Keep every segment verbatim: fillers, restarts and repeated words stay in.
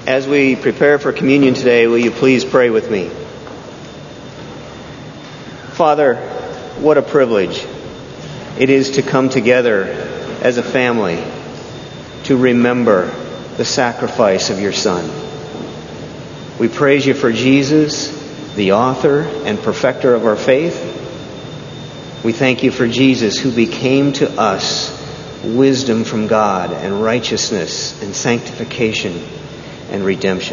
As we prepare for communion today, will you please pray with me? Father, what a privilege it is to come together as a family to remember the sacrifice of your Son. We praise you for Jesus, the author and perfecter of our faith. We thank you for Jesus, who became to us wisdom from God and righteousness and sanctification and redemption.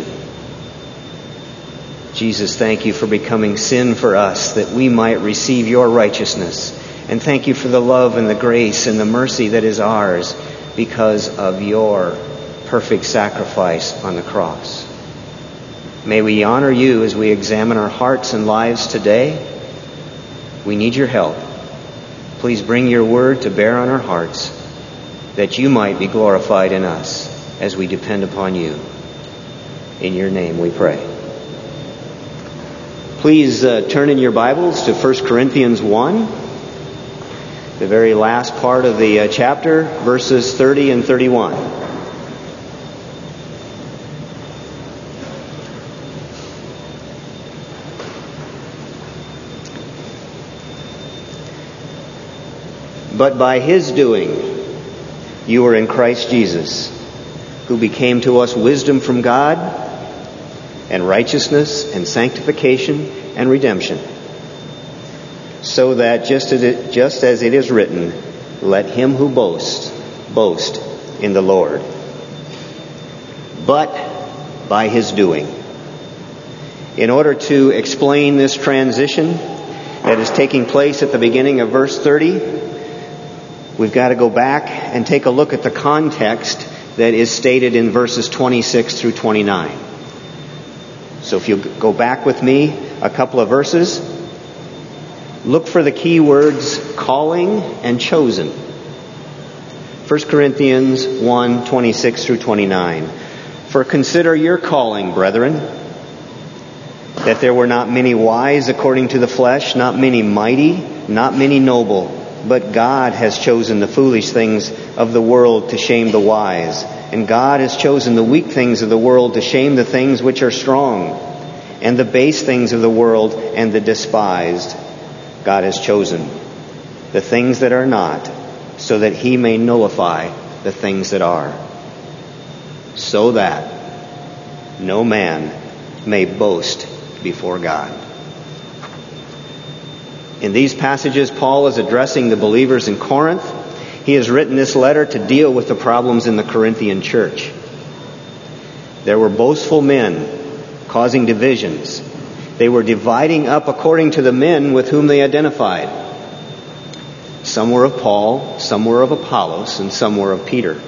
Jesus, thank you for becoming sin for us that we might receive your righteousness. And thank you for the love and the grace and the mercy that is ours because of your perfect sacrifice on the cross. May we honor you as we examine our hearts and lives today. We need your help. Please bring your word to bear on our hearts, that you might be glorified in us as we depend upon you. In your name we pray. Please uh, turn in your Bibles to First Corinthians one, the very last part of the uh, chapter, verses thirty and thirty-one. But by his doing, you are in Christ Jesus, who became to us wisdom from God, and righteousness and sanctification and redemption, so that just as it, just as it is written, let him who boasts boast in the Lord. But by his doing. In order to explain this transition that is taking place at the beginning of verse thirty, we've got to go back and take a look at the context that is stated in verses twenty-six through twenty-nine. So if you go back with me a couple of verses, look for the key words calling and chosen. First Corinthians one, twenty-six through twenty-nine. For consider your calling, brethren, that there were not many wise according to the flesh, not many mighty, not many noble, but God has chosen the foolish things of the world to shame the wise. And God has chosen the weak things of the world to shame the things which are strong. And the base things of the world and the despised God has chosen. The things that are not, so that he may nullify the things that are. So that no man may boast before God. In these passages, Paul is addressing the believers in Corinth. He has written this letter to deal with the problems in the Corinthian church. There were boastful men causing divisions. They were dividing up according to the men with whom they identified. Some were of Paul, some were of Apollos, and some were of Peter.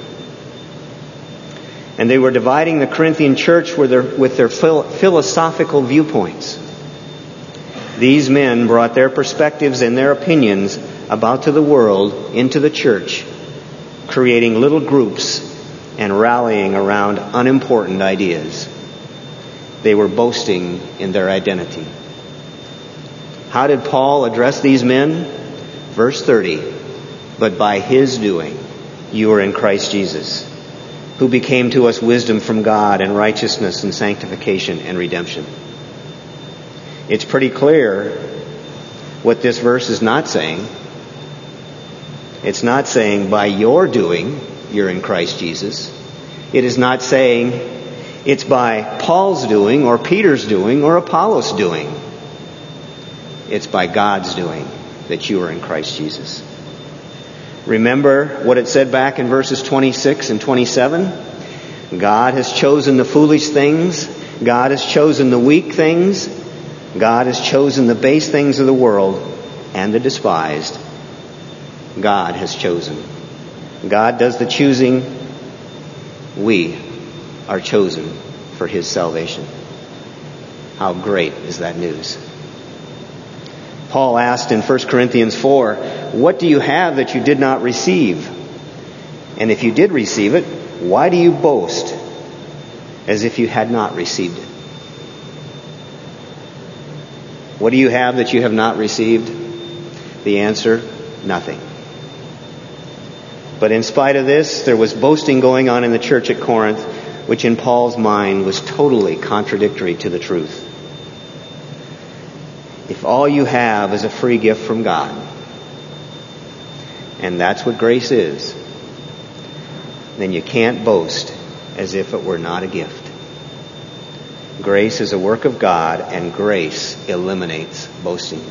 And they were dividing the Corinthian church with their, with their philosophical viewpoints. These men brought their perspectives and their opinions about to the world into the church, creating little groups and rallying around unimportant ideas. They were boasting in their identity. How did Paul address these men? Verse thirty, but by his doing you are in Christ Jesus, who became to us wisdom from God and righteousness and sanctification and redemption. It's pretty clear what this verse is not saying. It's not saying by your doing you're in Christ Jesus. It is not saying it's by Paul's doing or Peter's doing or Apollos' doing. It's by God's doing that you are in Christ Jesus. Remember what it said back in verses twenty-six and twenty-seven? God has chosen the foolish things. God has chosen the weak things. God has chosen the base things of the world and the despised. God has chosen. God does the choosing. We are chosen for his salvation. How great is that news? Paul asked in First Corinthians four, what do you have that you did not receive? And if you did receive it, why do you boast as if you had not received it? What do you have that you have not received? The answer, nothing. But in spite of this, there was boasting going on in the church at Corinth. which in Paul's mind was totally contradictory to the truth. If all you have is a free gift from God, and that's what grace is, then you can't boast as if it were not a gift. Grace is a work of God, and grace eliminates boasting.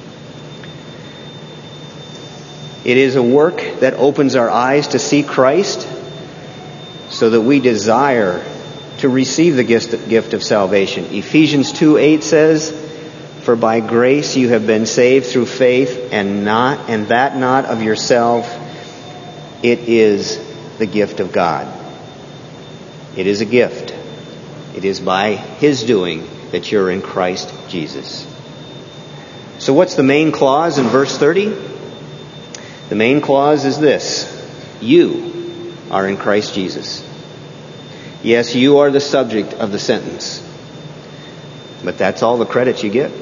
It is a work that opens our eyes to see Christ so that we desire to receive the gift of salvation. Ephesians two eight says, "For by grace you have been saved through faith, and not and that not of yourself. It is the gift of God." It is a gift. It is by His doing that you're in Christ Jesus. So what's the main clause in verse thirty? The main clause is this: you are in Christ Jesus. Yes, you are the subject of the sentence. But that's all the credit you get.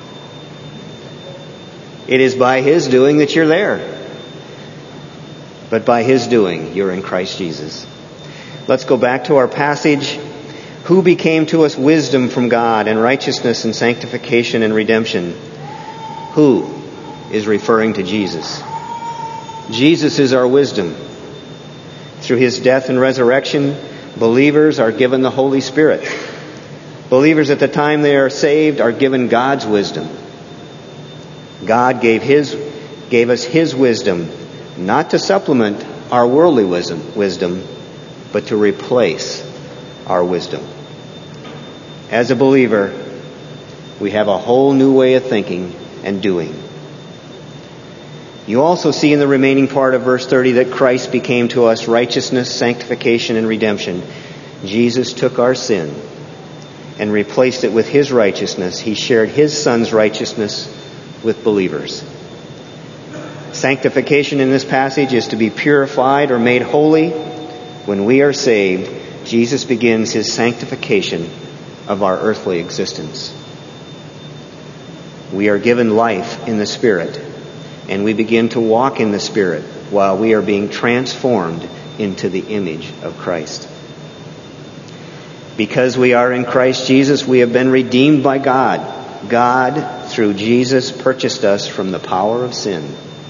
It is by His doing that you're there. But by His doing, you're in Christ Jesus. Let's go back to our passage. Who became to us wisdom from God and righteousness and sanctification and redemption? Who is referring to Jesus. Jesus is our wisdom. Through His death and resurrection, believers are given the Holy Spirit. Believers at the time they are saved are given God's wisdom. God gave His, gave us His wisdom, not to supplement our worldly wisdom, wisdom, but to replace our wisdom. As a believer, we have a whole new way of thinking and doing. You also see in the remaining part of verse thirty that Christ became to us righteousness, sanctification, and redemption. Jesus took our sin and replaced it with His righteousness. He shared His Son's righteousness with believers. Sanctification in this passage is to be purified or made holy. When we are saved, Jesus begins His sanctification of our earthly existence. We are given life in the Spirit, and we begin to walk in the Spirit while we are being transformed into the image of Christ. Because we are in Christ Jesus, we have been redeemed by God. God, through Jesus, purchased us from the power of sin.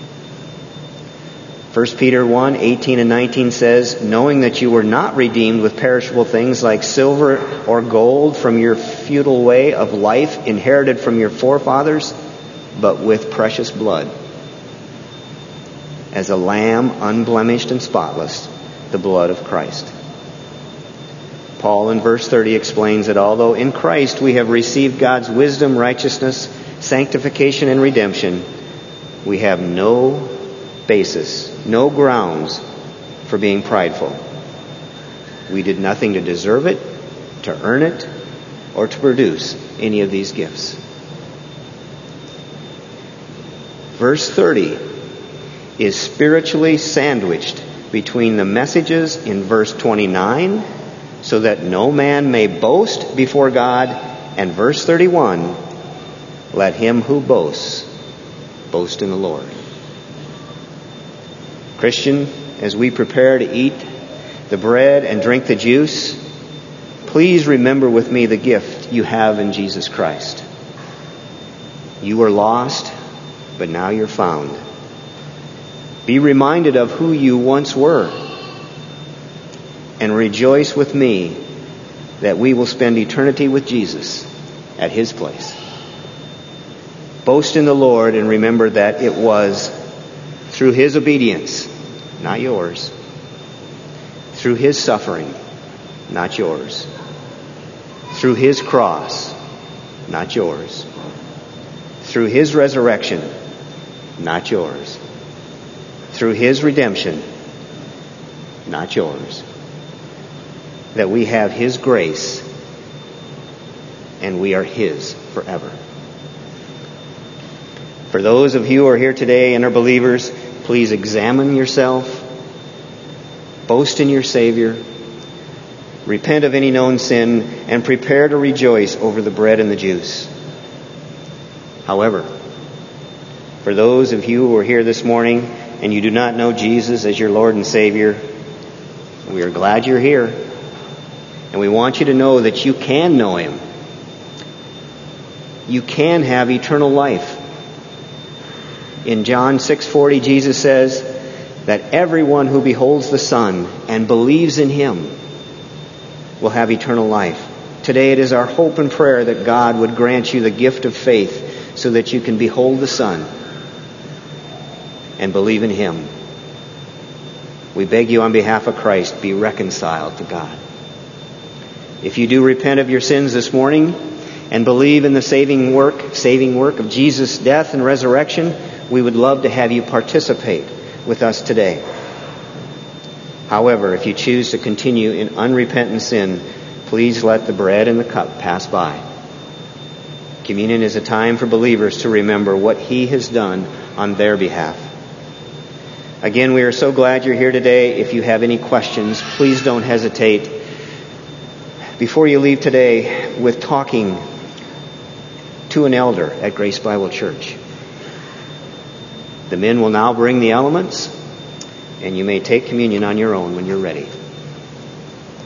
First Peter one eighteen and nineteen says, "Knowing that you were not redeemed with perishable things like silver or gold from your futile way of life inherited from your forefathers, but with precious blood, as a lamb unblemished and spotless, the blood of Christ." Paul in verse thirty explains that although in Christ we have received God's wisdom, righteousness, sanctification, and redemption, we have no basis, no grounds for being prideful. We did nothing to deserve it, to earn it, or to produce any of these gifts. Verse thirty is spiritually sandwiched between the messages in verse twenty-nine, so that no man may boast before God, and verse thirty-one, let him who boasts boast in the Lord. Christian, as we prepare to eat the bread and drink the juice, please remember with me the gift you have in Jesus Christ. You were lost, but now you're found. Be reminded of who you once were, and rejoice with me that we will spend eternity with Jesus at His place. Boast in the Lord and remember that it was through His obedience, not yours. Through His suffering, not yours. Through His cross, not yours. Through His resurrection, not yours. Through His redemption, not yours. That we have His grace and we are His forever. For those of you who are here today and are believers, please examine yourself, boast in your Savior, repent of any known sin, and prepare to rejoice over the bread and the juice. However, for those of you who are here this morning and you do not know Jesus as your Lord and Savior, we are glad you're here. And we want you to know that you can know Him. You can have eternal life. In John six forty, Jesus says that everyone who beholds the Son and believes in Him will have eternal life. Today it is our hope and prayer that God would grant you the gift of faith so that you can behold the Son and believe in Him. We beg you on behalf of Christ, be reconciled to God. If you do repent of your sins this morning and believe in the saving work, saving work of Jesus' death and resurrection, we would love to have you participate with us today. However, if you choose to continue in unrepentant sin, please let the bread and the cup pass by. Communion is a time for believers to remember what He has done on their behalf. Again, we are so glad you're here today. If you have any questions, please don't hesitate before you leave today with talking to an elder at Grace Bible Church. The men will now bring the elements, and you may take communion on your own when you're ready.